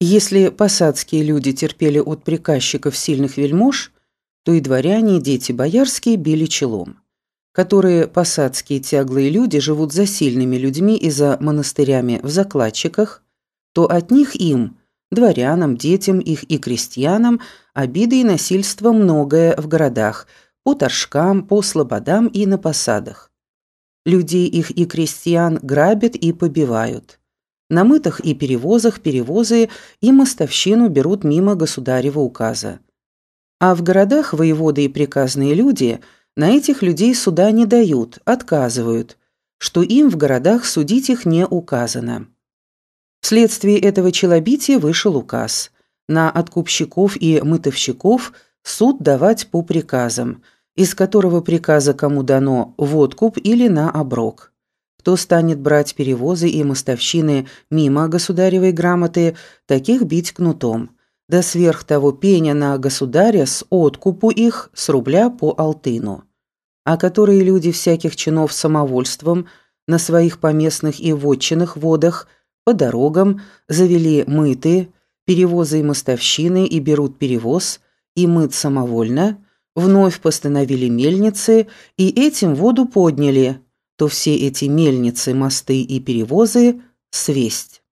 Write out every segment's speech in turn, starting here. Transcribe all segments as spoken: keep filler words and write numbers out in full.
Если посадские люди терпели от приказчиков сильных вельмож, то и дворяне, и дети боярские били челом. Которые посадские тяглые люди живут за сильными людьми и за монастырями в закладчиках, то от них им, дворянам, детям их и крестьянам, обиды и насильства многое в городах, по торжкам, по слободам и на посадах. Людей их и крестьян грабят и побивают. На мытах и перевозах перевозы и мостовщину берут мимо государева указа. А в городах воеводы и приказные люди на этих людей суда не дают, отказывают, что им в городах судить их не указано. Вследствие этого челобития вышел указ на откупщиков и мытовщиков суд давать по приказам, из которого приказа кому дано в откуп или на оброк. Кто станет брать перевозы и мостовщины мимо государевой грамоты, таких бить кнутом, да сверх того пеня на государя с откупу их с рубля по алтыну. А которые люди всяких чинов самовольством на своих поместных и вотчинных водах по дорогам завели мыты, перевозы и мостовщины и берут перевоз, и мыт самовольно, вновь постановили мельницы и этим воду подняли, то все эти мельницы, мосты и перевозы свесть.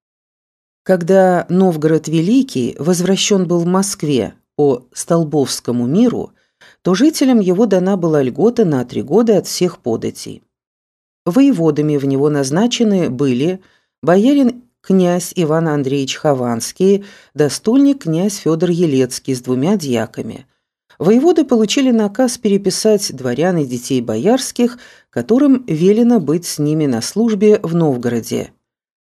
Когда Новгород Великий возвращен был в Москве по Столбовскому миру, то жителям его дана была льгота на три года от всех податей. Воеводами в него назначены были боярин князь Иван Андреевич Хованский, да стольник князь Федор Елецкий с двумя дьяками. Воеводы получили наказ переписать дворян и детей боярских, которым велено быть с ними на службе в Новгороде.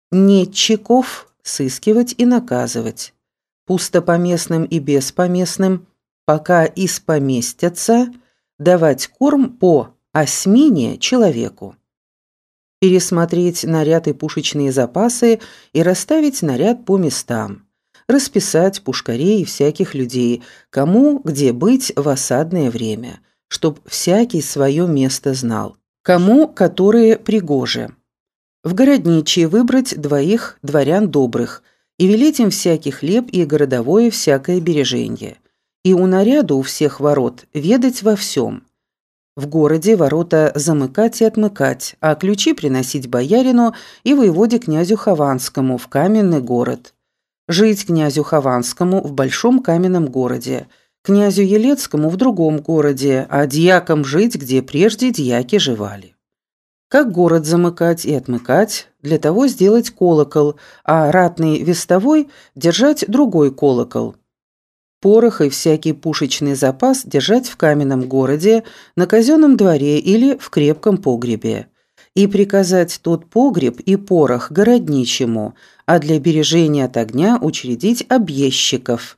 Нетчиков сыскивать и наказывать. Пустопоместным и беспоместным, пока испоместятся, давать корм по осьмине человеку. Пересмотреть наряд и пушечные запасы и расставить наряд по местам. Расписать пушкарей и всяких людей, кому где быть в осадное время, чтоб всякий свое место знал, кому которые пригоже. В городничьи выбрать двоих дворян добрых и велеть им всякий хлеб и городовое всякое береженье. И у наряду у всех ворот ведать во всем. В городе ворота замыкать и отмыкать, а ключи приносить боярину и воеводе князю Хованскому в каменный город. Жить князю Хованскому в большом каменном городе, князю Елецкому в другом городе, а дьякам жить, где прежде дьяки живали. Как город замыкать и отмыкать, для того сделать колокол, а ратный вестовой держать другой колокол. Порох и всякий пушечный запас держать в каменном городе, на казенном дворе или в крепком погребе. И приказать тот погреб и порох городничему, а для бережения от огня учредить объездчиков.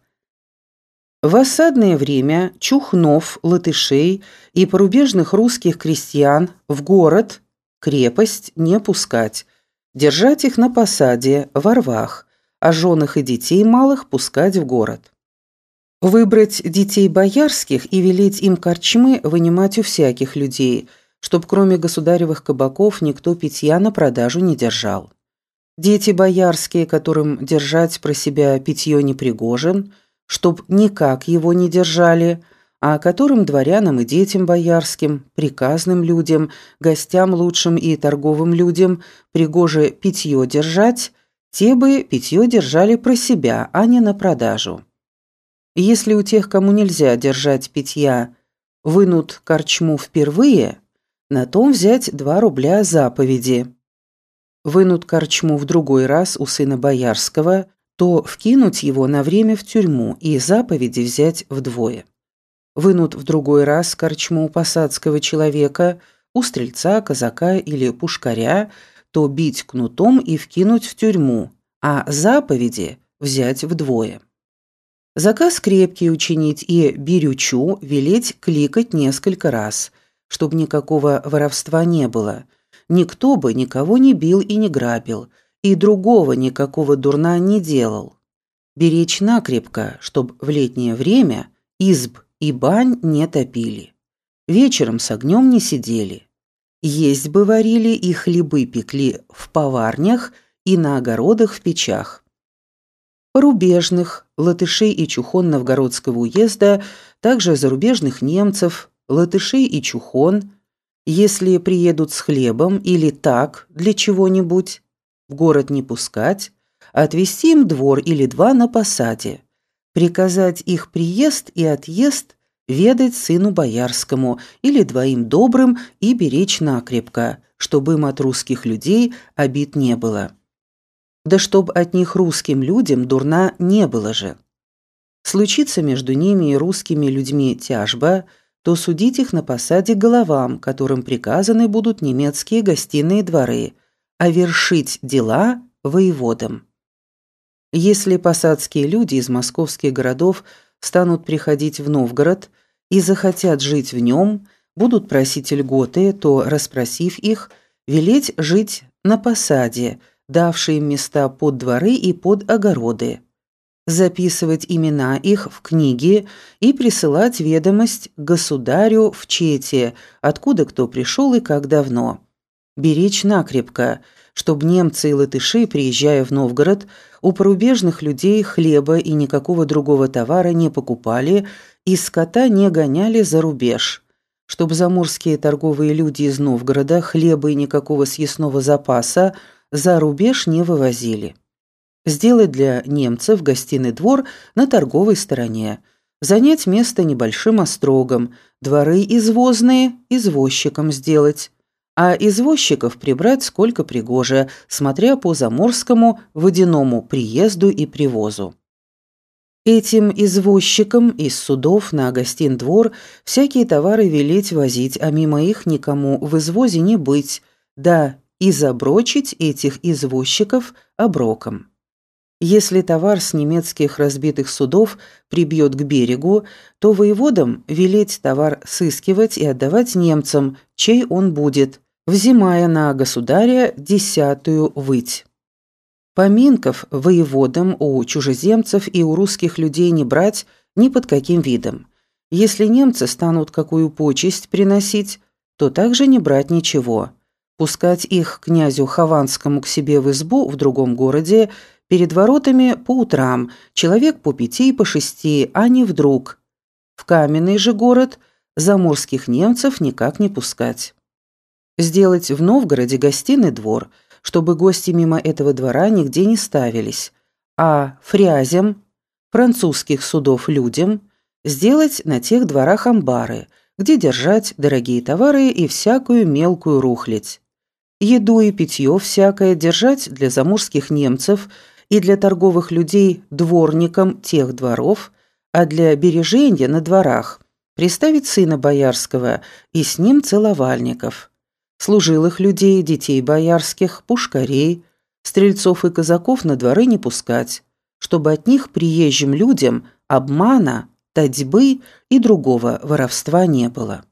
В осадное время чухнов, латышей и порубежных русских крестьян в город, крепость не пускать, держать их на посаде, во рвах, а жен их и детей малых пускать в город. Выбрать детей боярских и велеть им корчмы вынимать у всяких людей, чтоб кроме государевых кабаков никто питья на продажу не держал. Дети боярские, которым держать про себя питье непригожен, чтоб никак его не держали, а которым дворянам и детям боярским, приказным людям, гостям лучшим и торговым людям пригоже питье держать, те бы питье держали про себя, а не на продажу. Если у тех, кому нельзя держать питья, вынут корчму впервые, на том взять два рубля заповеди. Вынут корчму в другой раз у сына боярского, то вкинуть его на время в тюрьму и заповеди взять вдвое. Вынут в другой раз корчму у посадского человека, у стрельца, казака или пушкаря, то бить кнутом и вкинуть в тюрьму, а заповеди взять вдвое. Заказ крепкий учинить и берючу велеть кликать несколько раз, чтобы никакого воровства не было. Никто бы никого не бил и не грабил, и другого никакого дурна не делал. Беречь накрепко, чтоб в летнее время изб и бань не топили. Вечером с огнем не сидели. Есть бы варили и хлебы пекли в поварнях и на огородах в печах. порубежных, латышей и чухон Новгородского уезда, также зарубежных немцев, латышей и чухон, если приедут с хлебом или так для чего-нибудь, в город не пускать, а отвести им двор или два на посаде, приказать их приезд и отъезд ведать сыну боярскому или двоим добрым и беречь накрепко, чтобы им от русских людей обид не было. Да чтоб от них русским людям дурна не было же. Случится между ними и русскими людьми тяжба, то судить их на посаде головам, которым приказаны будут немецкие гостиные дворы, а вершить дела воеводам. Если посадские люди из московских городов станут приходить в Новгород и захотят жить в нем, будут просить льготы, то, расспросив их, велеть жить на посаде, давшие им места под дворы и под огороды, записывать имена их в книги и присылать ведомость государю в чете, откуда кто пришел и как давно. Беречь накрепко, чтобы немцы и латыши, приезжая в Новгород, у порубежных людей хлеба и никакого другого товара не покупали и скота не гоняли за рубеж, чтобы заморские торговые люди из Новгорода хлеба и никакого съестного запаса за рубеж не вывозили. Сделать для немцев гостиный двор на торговой стороне, занять место небольшим острогом, дворы извозные извозчикам сделать, а извозчиков прибрать сколько пригоже, смотря по заморскому водяному приезду и привозу. Этим извозчикам из судов на гостин двор всякие товары велеть возить, а мимо их никому в извозе не быть, да и заброчить этих извозчиков оброком. Если товар с немецких разбитых судов прибьет к берегу, то воеводам велеть товар сыскивать и отдавать немцам, чей он будет, взимая на государя десятую выть. Поминков воеводам у чужеземцев и у русских людей не брать ни под каким видом. Если немцы станут какую почесть приносить, то также не брать ничего. Пускать их князю Хованскому к себе в избу в другом городе перед воротами по утрам, человек по пяти и по шести, а не вдруг. В каменный же город заморских немцев никак не пускать. Сделать в Новгороде гостиный двор, чтобы гости мимо этого двора нигде не ставились, а фрязям, французских судов людям, сделать на тех дворах амбары, где держать дорогие товары и всякую мелкую рухлядь. Еду и питье всякое держать для заморских немцев и для торговых людей дворникам тех дворов, а для бережения на дворах приставить сына боярского и с ним целовальников, служилых людей, детей боярских, пушкарей, стрельцов и казаков на дворы не пускать, чтобы от них приезжим людям обмана, татьбы и другого воровства не было.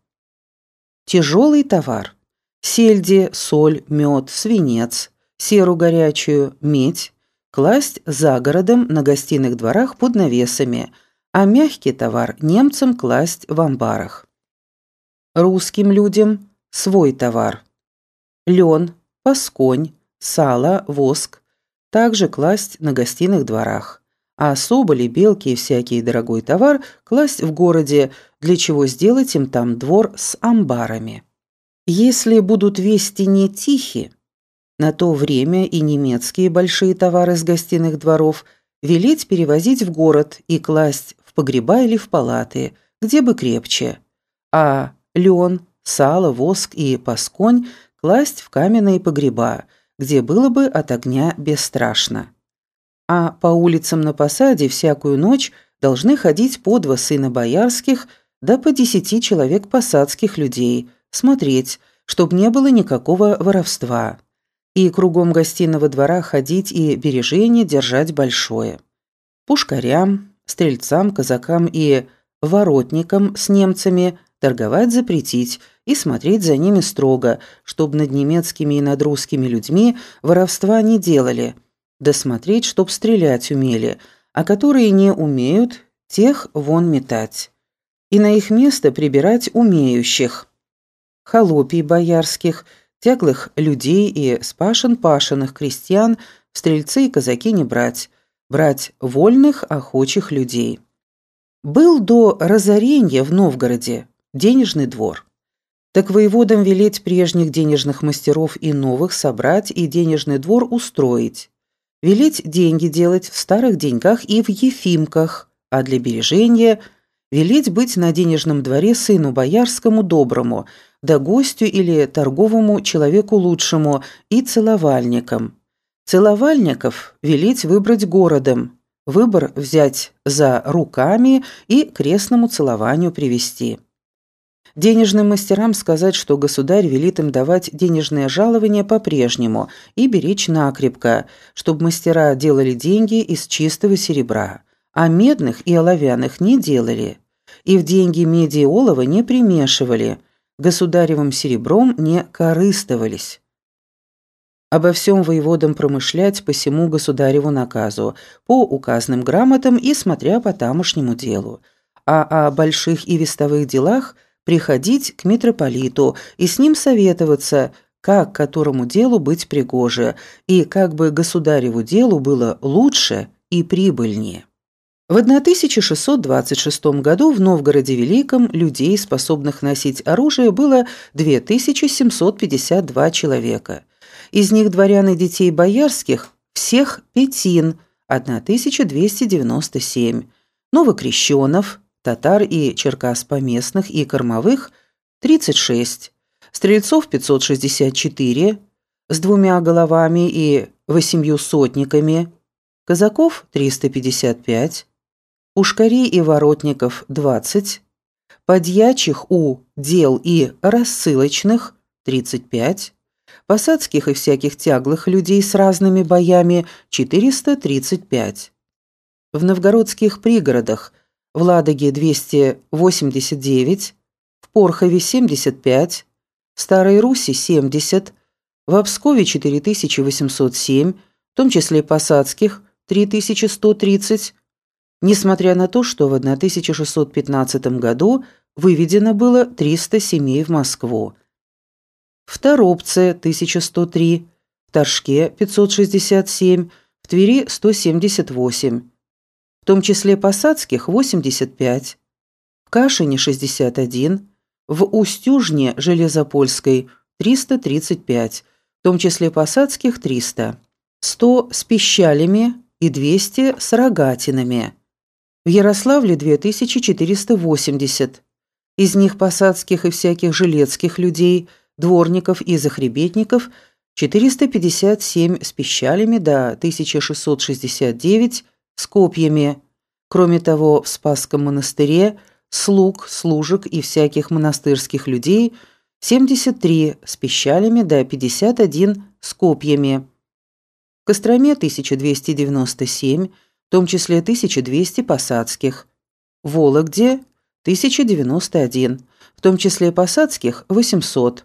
Тяжелый товар. Сельди, соль, мед, свинец, серу горячую, медь класть за городом на гостиных дворах под навесами, а мягкий товар немцам класть в амбарах. Русским людям свой товар. Лен, пасконь, сало, воск также класть на гостиных дворах, а соболи, белки и всякий дорогой товар класть в городе, для чего сделать им там двор с амбарами. Если будут вести не тихи, на то время и немецкие большие товары с гостиных дворов велеть перевозить в город и класть в погреба или в палаты, где бы крепче, а лен, сало, воск и пасконь класть в каменные погреба, где было бы от огня бесстрашно. А по улицам на посаде всякую ночь должны ходить по два сына боярских, да по десяти человек посадских людей, смотреть, чтоб не было никакого воровства. И кругом гостиного двора ходить и бережение держать большое. Пушкарям, стрельцам, казакам и воротникам с немцами торговать запретить и смотреть за ними строго, чтобы над немецкими и над русскими людьми воровства не делали, да смотреть, чтоб стрелять умели, а которые не умеют, тех вон метать. И на их место прибирать умеющих. Холопий боярских, тяглых людей и спашен-пашенных крестьян в стрельцы и казаки не брать, брать вольных охочих людей. Был до разорения в Новгороде денежный двор. Так воеводам велеть прежних денежных мастеров и новых собрать и денежный двор устроить. Велеть деньги делать в старых деньгах и в ефимках, а для бережения велеть быть на денежном дворе сыну боярскому доброму, да гостю или торговому человеку лучшему и целовальникам. Целовальников велеть выбрать городом, выбор взять за руками и к крестному целованию привести. Денежным мастерам сказать, что государь велит им давать денежное жалование по-прежнему и беречь накрепко, чтобы мастера делали деньги из чистого серебра, а медных и оловянных не делали, и в деньги меди и олова не примешивали, государевым серебром не корыстовались. Обо всем воеводам промышлять по сему государеву наказу, по указным грамотам и смотря по тамошнему делу, а о больших и вестовых делах приходить к митрополиту и с ним советоваться, как которому делу быть пригоже, и как бы государеву делу было лучше и прибыльнее. В тысяча шестьсот двадцать шестом году в Новгороде Великом людей, способных носить оружие, было две тысячи семьсот пятьдесят два человека. Из них дворян и детей боярских всех пятин – тысяча двести девяносто семь, новокрещенов, татар и черкас поместных и кормовых – тридцать шесть, стрельцов – пятьсот шестьдесят четыре, с двумя головами и восемью сотниками, казаков – триста пятьдесят пять, пушкарей и воротников – двадцать, подьячих у дел и рассылочных – тридцать пять, посадских и всяких тяглых людей с разными боями – четыреста тридцать пять. В новгородских пригородах в Ладоге – двести восемьдесят девять, в Порхове – семьдесят пять, в Старой Руси – семьдесят, в Обскове – четыре тысячи восемьсот семь, в том числе посадских – три тысячи сто тридцать, несмотря на то, что в тысяча шестьсот пятнадцатом году выведено было триста семей в Москву. В Торопце – тысяча сто три, в Торжке – пятьсот шестьдесят семь, в Твери – сто семьдесят восемь, в том числе посадских – восемьдесят пять, в Кашине – шестьдесят один, в Устюжне Железопольской – триста тридцать пять, в том числе посадских – триста, сто с пищалями и двести с рогатинами. В Ярославле – две тысячи четыреста восемьдесят, из них посадских и всяких жилецких людей, дворников и захребетников – четыреста пятьдесят семь с пищалями до тысяча шестьсот шестьдесят девять с копьями. Кроме того, в Спасском монастыре слуг, служек и всяких монастырских людей – семьдесят три с пищалями до пятьдесят один с копьями. В Костроме – тысяча двести девяносто семь, в том числе тысяча двести посадских. В Вологде – тысяча девяносто один, в том числе посадских – восемьсот.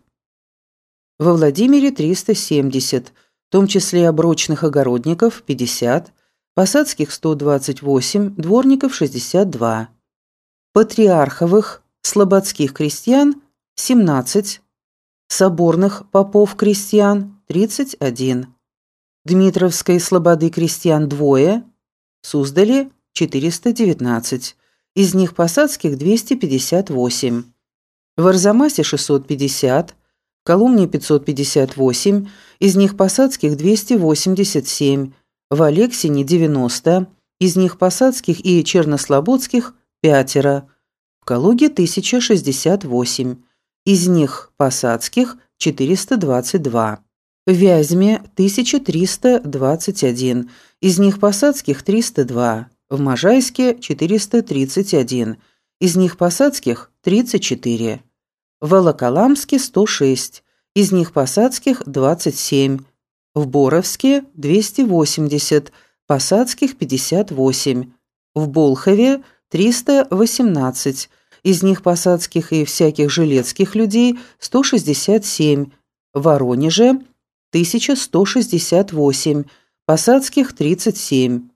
Во Владимире – триста семьдесят, в том числе оброчных огородников – пятьдесят, посадских – сто двадцать восемь, дворников – шестьдесят два. Патриарховых, слободских крестьян – семнадцать, соборных попов-крестьян – тридцать один. Дмитровской слободы крестьян двое, в Суздале – четыреста девятнадцать, из них посадских – двести пятьдесят восемь. В Арзамасе – шестьсот пятьдесят, в Коломне – пятьсот пятьдесят восемь, из них посадских – двести восемьдесят семь, в Алексине – девяносто, из них посадских и чернослободских – пятеро, в Калуге – тысяча шестьдесят восемь, из них посадских – четыреста двадцать два. В Вязьме – тысяча триста двадцать один, из них посадских – триста два, в Можайске – четыреста тридцать один, из них посадских – тридцать четыре, в Волоколамске – сто шесть, из них посадских – двадцать семь, в Боровске – двести восемьдесят, посадских – пятьдесят восемь, в Болхове – триста восемнадцать, из них посадских и всяких жилецких людей – сто шестьдесят семь, в Воронеже – тысяча сто шестьдесят восемь, посадских – тридцать семь,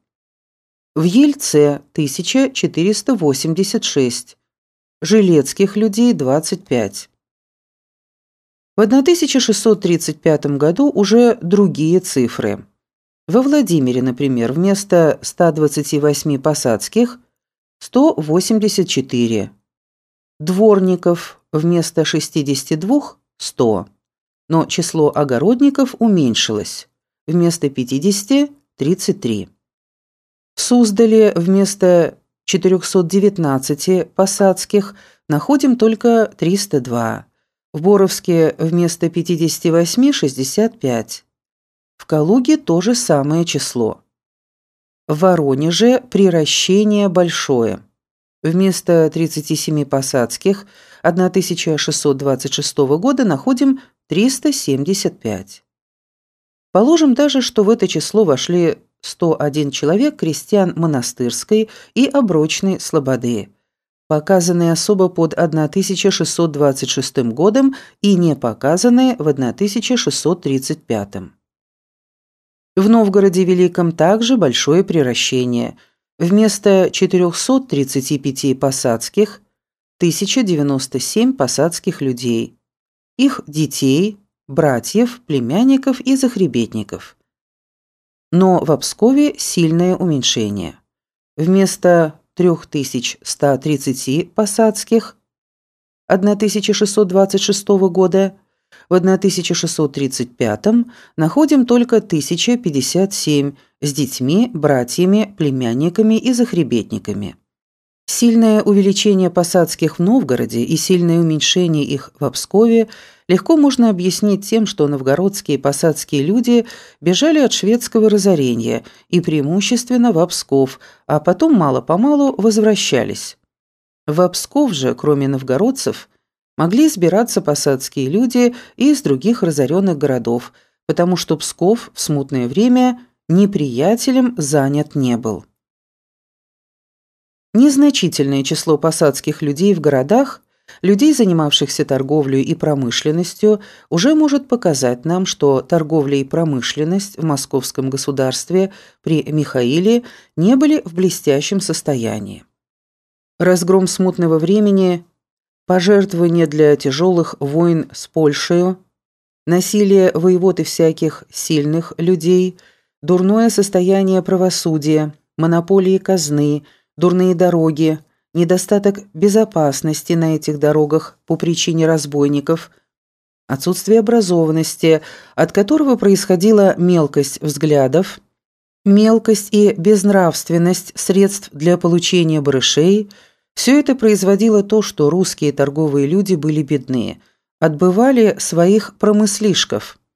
в Ельце – тысяча четыреста восемьдесят шесть, жилецких людей – двадцать пять. В тысяча шестьсот тридцать пятом году уже другие цифры. Во Владимире, например, вместо ста двадцати восьми посадских – сто восемьдесят четыре. Дворников вместо шестидесяти двух – сто. Но число огородников уменьшилось. Вместо пятидесяти – тридцать три. В Суздале вместо четырехсот девятнадцати посадских находим только триста два. В Боровске вместо пятидесяти восьми – шестьдесят пять. В Калуге то же самое число. В Воронеже приращение большое. Вместо тридцати семи посадских тысяча шестьсот двадцать шестого года находим триста семьдесят пять. Положим даже, что в это число вошли сто один человек крестьян монастырской и оброчной слободы, показанные особо под тысяча шестьсот двадцать шестым годом и не показанные в тысяча шестьсот тридцать пятом. В Новгороде Великом также большое приращение. Вместо четырехсот тридцати пяти посадских – тысяча девяносто семь посадских людей, их детей, братьев, племянников и захребетников. Но в Пскове сильное уменьшение. Вместо трёх тысяч ста тридцати посадских тысяча шестьсот двадцать шестого года в тысяча шестьсот тридцать пятом находим только тысячу пятьдесят семь с детьми, братьями, племянниками и захребетниками. Сильное увеличение посадских в Новгороде и сильное уменьшение их в Пскове легко можно объяснить тем, что новгородские посадские люди бежали от шведского разорения и преимущественно в Псков, а потом мало-помалу возвращались. В Псков же, кроме новгородцев, могли избираться посадские люди и из других разоренных городов, потому что Псков в смутное время неприятелем занят не был. Незначительное число посадских людей в городах, людей, занимавшихся торговлей и промышленностью, уже может показать нам, что торговля и промышленность в московском государстве при Михаиле не были в блестящем состоянии. Разгром смутного времени, пожертвования для тяжелых войн с Польшей, насилие воевод и всяких сильных людей, дурное состояние правосудия, монополии казны, дурные дороги, недостаток безопасности на этих дорогах по причине разбойников, отсутствие образованности, от которого происходила мелкость взглядов, мелкость и безнравственность средств для получения барышей – все это производило то, что русские торговые люди были бедны, отбывали своих промыслишков.